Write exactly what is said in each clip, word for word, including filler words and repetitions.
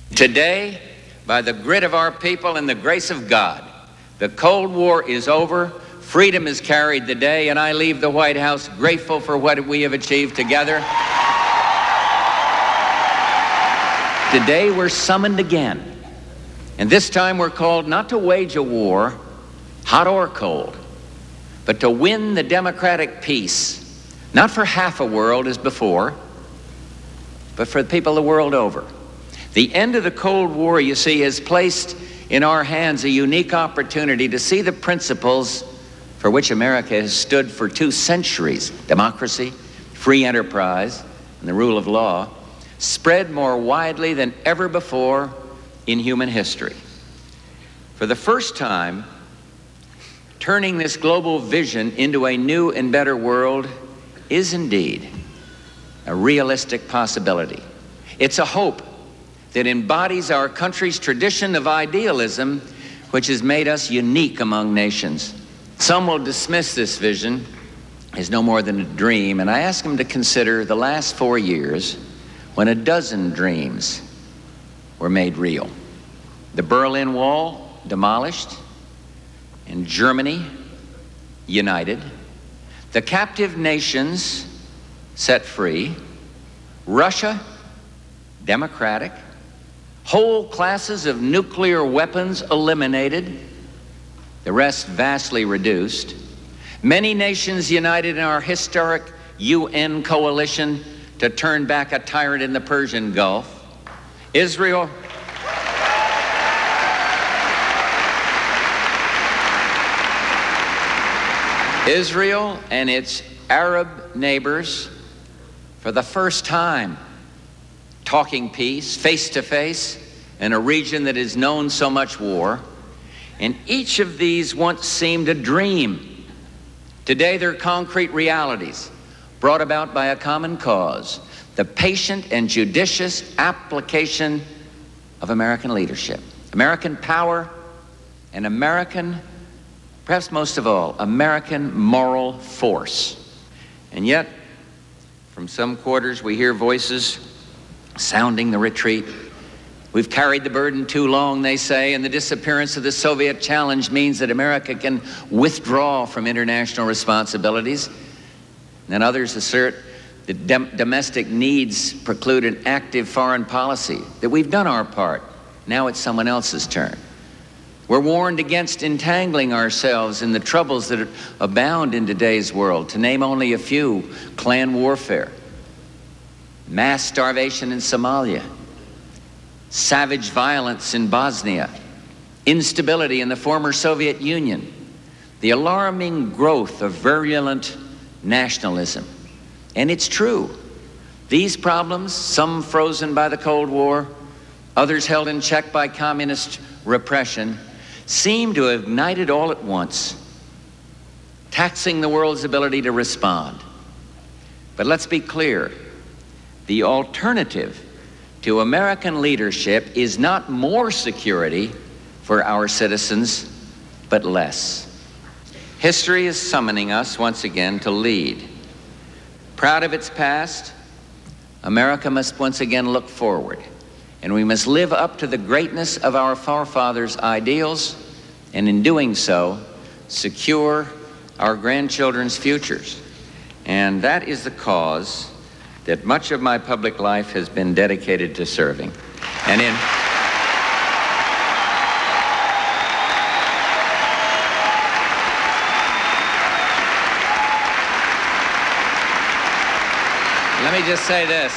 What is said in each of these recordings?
Today, by the grit of our people and the grace of God, the Cold War is over, freedom has carried the day, and I leave the White House grateful for what we have achieved together. Today we're summoned again, and this time we're called not to wage a war, hot or cold, but to win the democratic peace, not for half a world as before, but for the people the world over. The end of the Cold War, you see, has placed in our hands a unique opportunity to see the principles for which America has stood for two centuries, democracy, free enterprise, and the rule of law, spread more widely than ever before in human history. For the first time, turning this global vision into a new and better world is indeed a realistic possibility. It's a hope that embodies our country's tradition of idealism, which has made us unique among nations. Some will dismiss this vision as no more than a dream, and I ask them to consider the last four years when a dozen dreams were made real. The Berlin Wall demolished, and Germany united. The captive nations set free. Russia democratic. Whole classes of nuclear weapons eliminated. The rest vastly reduced. Many nations united in our historic U N coalition to turn back a tyrant in the Persian Gulf. Israel Israel and its Arab neighbors, for the first time, talking peace, face to face, in a region that has known so much war. And each of these once seemed a dream. Today they're concrete realities brought about by a common cause, the patient and judicious application of American leadership, American power, and American, perhaps most of all, American moral force. And yet, from some quarters we hear voices sounding the retreat. We've carried the burden too long, they say, and the disappearance of the Soviet challenge means that America can withdraw from international responsibilities. And then others assert that dom- domestic needs preclude an active foreign policy, that we've done our part. Now it's someone else's turn. We're warned against entangling ourselves in the troubles that abound in today's world, to name only a few: clan warfare, mass starvation in Somalia, savage violence in Bosnia, instability in the former Soviet Union, the alarming growth of virulent nationalism. And it's true. These problems, some frozen by the Cold War, others held in check by communist repression, seem to have ignited all at once, taxing the world's ability to respond. But let's be clear. The alternative to American leadership is not more security for our citizens, but less. History is summoning us once again to lead. Proud of its past, America must once again look forward, and we must live up to the greatness of our forefathers' ideals, and in doing so, secure our grandchildren's futures. And that is the cause that much of my public life has been dedicated to serving. And in let me just say this.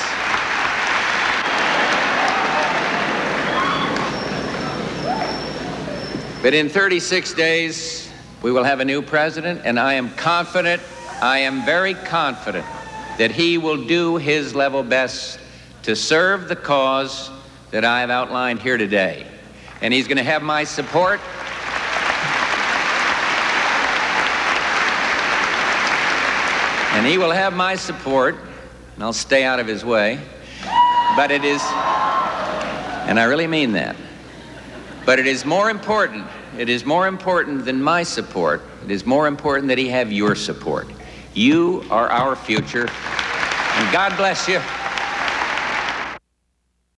But in thirty-six days, we will have a new president, and I am confident, I am very confident that he will do his level best to serve the cause that I have outlined here today. And he's going to have my support. And he will have my support, and I'll stay out of his way. But it is, and I really mean that, but it is more important, it is more important than my support, it is more important that he have your support. You are our future, and God bless you.